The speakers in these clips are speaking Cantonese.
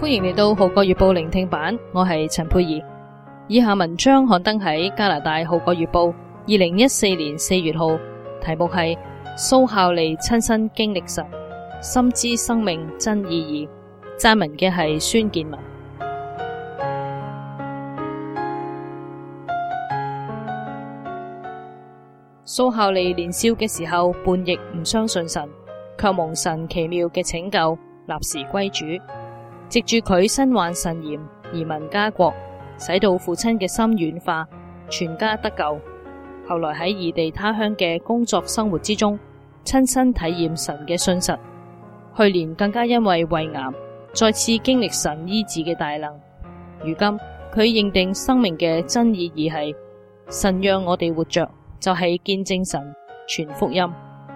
歡迎嚟到《號角月報》聆聽版，我係陳佩儀。以下文章刊登喺加拿大《號角月報》2014年4月號，題目係蘇孝利親身經歷神，深知生命真意義。撰文嘅係孫建文。蘇孝利年少嘅時候叛逆，唔相信神，卻蒙神奇妙嘅拯救，立時歸主。藉住佢身患腎炎，移民家國，使到父親嘅心軟化，全家得救。後來喺異地他鄉嘅工作生活之中，親身體驗神嘅信實。去年更加因為胃癌，再次經歷神醫治嘅大能。如今佢認定生命嘅真意義係神讓我哋活着，就係見證神，傳福音。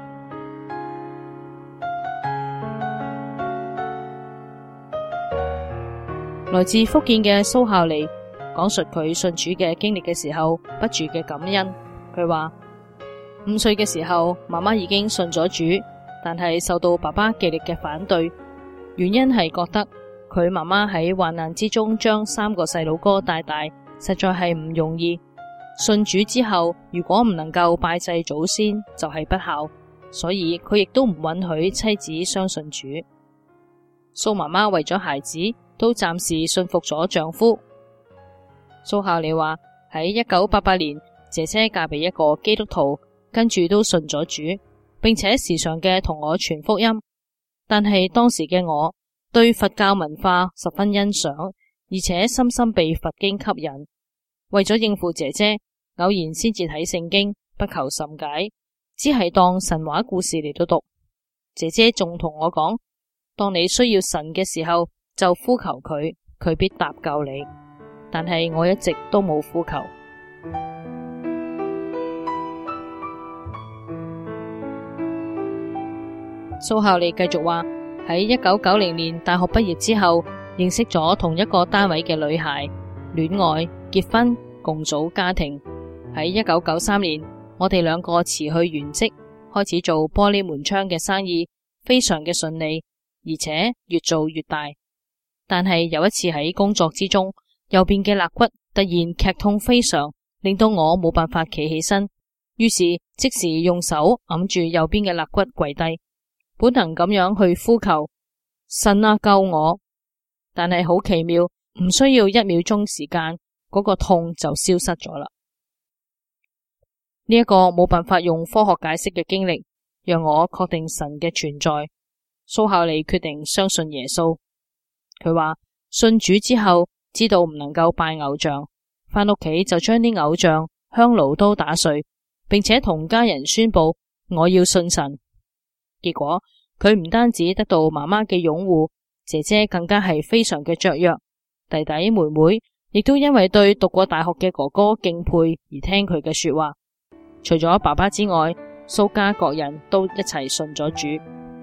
來自福建嘅蘇孝利講述佢信主嘅經歷嘅時候，不住嘅感恩。佢話5歲嘅時候，媽媽已經信咗主，但係受到爸爸極力嘅反對，原因係覺得佢媽媽喺患難之中將3個細佬哥帶大，實在係唔容易。信主之後，如果唔能夠拜祭祖先，就係不孝，所以佢亦都唔允許妻子相信主。蘇媽媽為咗孩子，都暫時信服咗丈夫。蘇孝利話喺1988年，姐姐嫁俾一個基督徒，跟住都信咗主，並且時常嘅同我傳福音。但係當時嘅我對佛教文化十分欣賞，而且深深被佛經吸引。為咗應付姐姐，偶然先至睇聖經，不求甚解，只係當神話故事嚟到讀。姐姐仲同我講，當你需要神嘅時候，就呼求佢，佢必搭救你。但係我一直都冇呼求。蘇孝利繼續話，喺1990年大學畢業之後，認識咗同一個單位嘅女孩，戀愛、結婚，共組家庭。喺1993年，我哋兩個辭去原職，開始做玻璃門窗嘅生意，非常嘅順利，而且越做越大。但係有一次喺工作之中，右邊嘅肋骨突然劇痛非常，令到我冇辦法企起身，於是即時用手揞住右邊嘅肋骨跪低，本能咁樣去呼求神啊，救我。但係好奇妙，唔需要1秒鐘時間，嗰個痛就消失咗啦。呢一個冇辦法用科學解釋嘅經歷，讓我確定神嘅存在。蘇孝利決定相信耶穌。佢話信主之後，知道唔能夠拜偶像，返屋企就將啲偶像香爐都打碎，並且同家人宣布我要信神。結果佢唔單止得到媽媽嘅擁護，姐姐更加係非常嘅雀躍，弟弟妹妹亦都因為對讀過大學嘅哥哥敬佩而聽佢嘅說話。除咗爸爸之外，蘇家各人都一齊信咗主。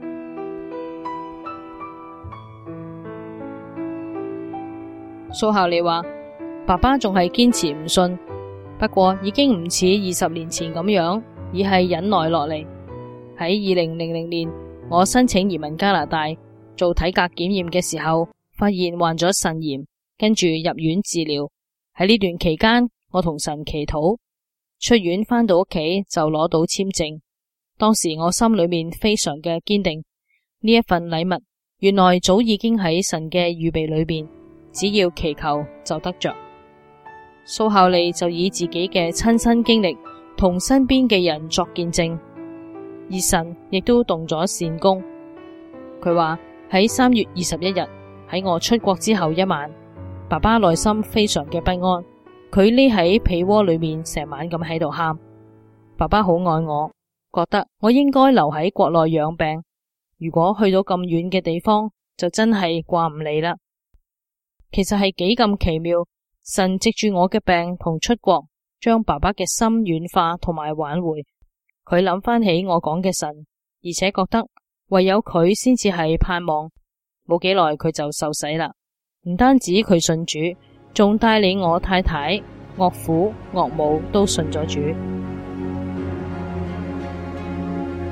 蘇孝利話爸爸仲係堅持唔信，不過已經唔似20年前咁樣，而係忍耐落嚟。喺2000年，我申請移民加拿大，做體格檢驗嘅時候，發現患咗腎炎，跟住入院治療。喺呢段期間，我同神祈禱，出院返到屋企就攞到簽證。當時我心裏面非常嘅堅定，呢一份禮物原來早已經喺神嘅預備裏邊，只要祈求就得着。蘇孝利就以自己嘅親身經歷同身邊嘅人作見證，而神亦都動咗善工。佢話喺3月21日，喺我出國之後一晚，爸爸內心非常嘅不安，佢匿喺被窩裏面成晚咁喺度喊。爸爸好愛我，覺得我應該留喺國內養病，如果去到咁遠嘅地方，就真係掛唔嚟啦。其實係幾咁奇妙，神藉住我嘅病同出國，將爸爸嘅心軟化同埋挽回。佢諗翻起我講嘅神，而且覺得唯有佢先至係盼望。冇幾耐佢就受洗啦，唔單止佢信主，仲帶領我太太、岳父、岳母都信咗主。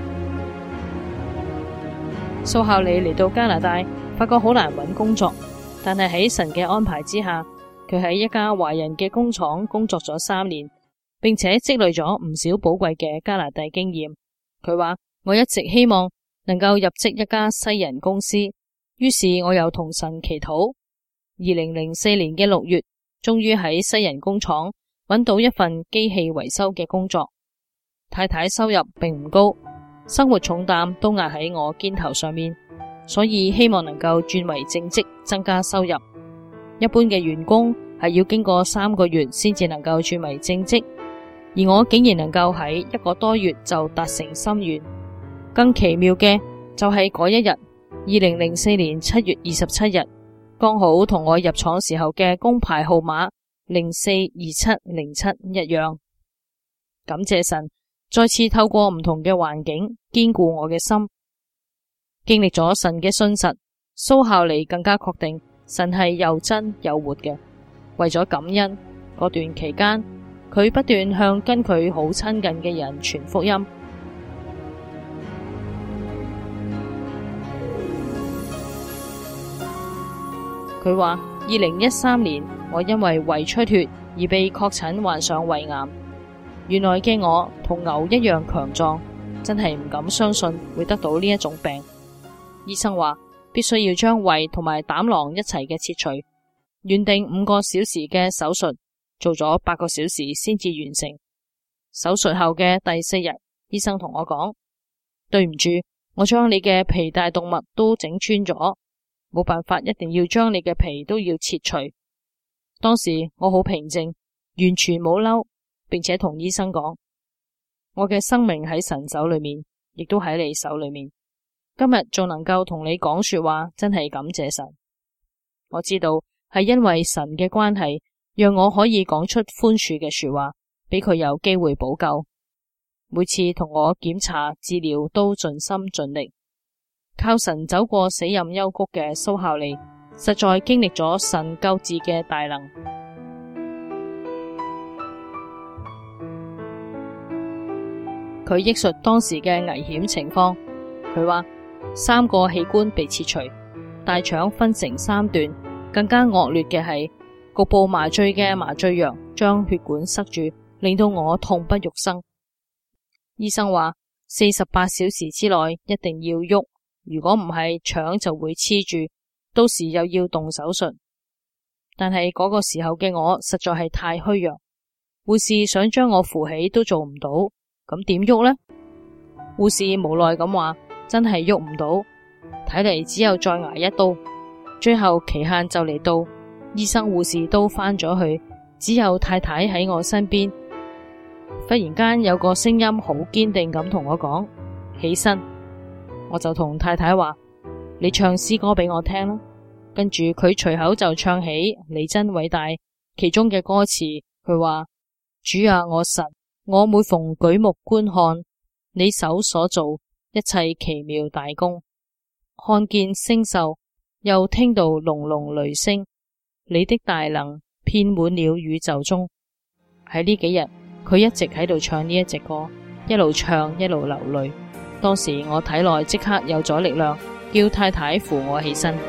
蘇孝利嚟到加拿大，發覺好難揾工作。 但係喺神嘅安排之下，佢喺一家華人嘅工廠工作咗3年，並且積累咗唔少寶貴嘅加拿大經驗。佢話：我一直希望能夠入職一家西人公司，於是我又同神祈禱。2004年嘅6月，終於喺西人工廠揾到一份機器維修嘅工作。太太收入並唔高，生活重擔都壓喺我肩頭上面，所以希望能夠轉為正職，增加收入。一般嘅員工係要經過3個月先至能夠轉為正職，而我竟然能夠喺1個多月就達成心願。更奇妙嘅就係嗰一日，2004年7月27日，剛好同我入廠時候嘅工牌號碼042707一樣。感謝神，再次透過唔同嘅環境堅固我嘅心。經歷咗神嘅信實，蘇孝利更加確定神係又真又活嘅。為咗感恩，嗰段期間，佢不斷向跟佢好親近嘅人傳福音。佢話2013年，我因為胃出血而被確診患上胃癌。原來嘅我同牛一樣強壯，真係唔敢相信會得到呢一種病。醫生話必須要將胃同埋膽囊一齊嘅切除，原定5個小時嘅手術，做咗8個小時先至完成。手術後嘅第4日，醫生同我講：對唔住，我將你嘅皮帶動脈都整穿咗，冇辦法，一定要將你嘅皮都要切除。當時我好平靜，完全冇嬲，並且同醫生講：我嘅生命喺神手裏面，亦都喺你手裏面。今日仲能夠同你講說話，真係感謝神。我知道係因為神嘅關係，讓我可以講出寬恕嘅說話，俾佢有機會補救。每次同我檢查治療都盡心盡力。靠神走過死蔭幽谷嘅蘇孝利，實在經歷咗神救治嘅大能。佢憶述當時嘅危險情況。佢話3個器官被切除，大腸分成3段，更加惡劣嘅係局部麻醉嘅麻醉藥將血管塞住，令到我痛不欲生。醫生話48小時之內一定要喐，如果唔係腸就會黐住，到時又要動手術。但係嗰個時候嘅我實在係太虛弱，護士想將我扶起都做唔到，咁點喐呢？護士無奈咁話：真係喐唔到，睇嚟只有再挨一刀。最後期限就嚟到，醫生護士都返咗去，只有太太喺我身邊。忽然間有個聲音好堅定咁同我講：起身。我就同太太話：你唱詩歌俾我聽啦。跟住佢隨口就唱起你真偉大其中嘅歌詞。佢話：主啊，我神，我每逢舉目觀看你手所做一切奇妙大工，看見星宿，又聽到隆隆雷聲，你的大能遍滿了宇宙中。喺呢幾日，佢一直喺度唱呢一隻歌，一路唱一路流淚。當時我體內即刻有咗力量，叫太太扶我起身。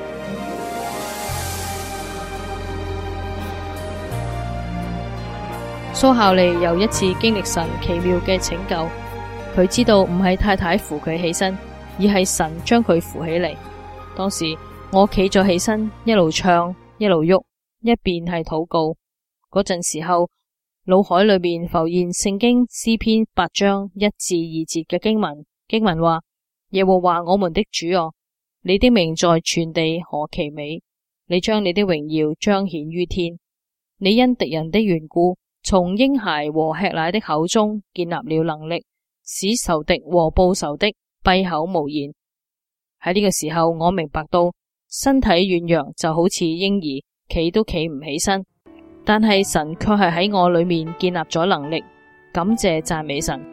蘇孝利又一次經歷神奇妙嘅拯救。佢知道唔係太太扶佢起身，而係神將佢扶起嚟。當時我企咗起身，一路唱一路喐，一邊係禱告。嗰陣時候，腦海裏面浮現聖經詩篇8章1至2節嘅經文。經文話：耶和華我們的主啊，你的名在全地何其美！你將你的榮耀彰顯於天。你因敵人的緣故，從嬰孩和吃奶的口中建立了能力，使仇敵和報仇的閉口無言。喺呢個時候，我明白到身體軟弱就好似嬰兒，企都企唔起身，但係神卻係喺我裏面建立咗能力。感謝讚美神。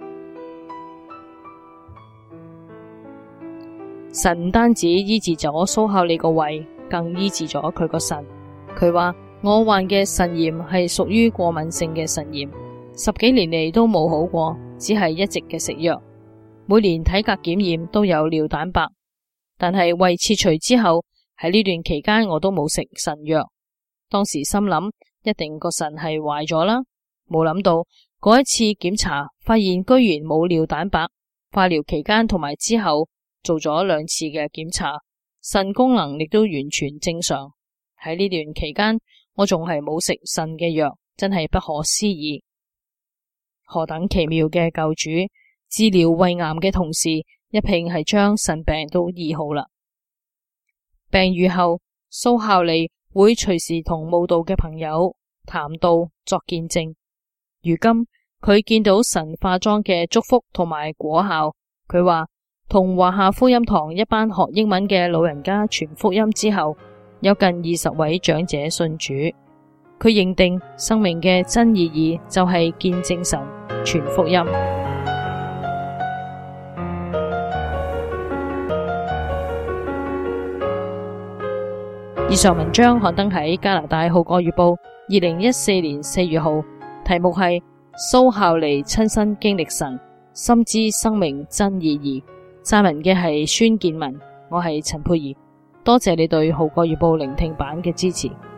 神唔單止醫治咗蘇孝利個胃，更醫治咗佢個腎。佢話：我患嘅腎炎係屬於過敏性嘅腎炎，10幾年嚟都冇好過，只係一直嘅食藥。每年體格檢驗都有尿蛋白，但係胃切除之後喺呢段期間我都冇食腎藥，當時心諗一定個腎係壞咗啦，冇諗到嗰一次檢查發現居然冇尿蛋白。化療期間同埋之後做咗2次嘅檢查，腎功能亦都完全正常。喺呢段期間我仲係冇食腎嘅藥，真係不可思議。何等奇妙嘅救主，治療胃癌嘅同時一併係將腎病都醫好啦。病愈後，蘇孝利會隨時同慕道嘅朋友談道作見證。如今佢見到神化妝嘅祝福同埋果效，佢話同華夏福音堂一班學英文嘅老人家傳福音之後，有近20位長者信主。佢認定生命嘅真意義就係見證神、傳福音。以上文章刊登喺加拿大《號角月報》2014年4月號，題目係蘇孝利親身經歷神，深知生命真意義。撰文嘅係孫建文，我係陳佩儀。多謝你對《號角月報》聆聽版嘅支持。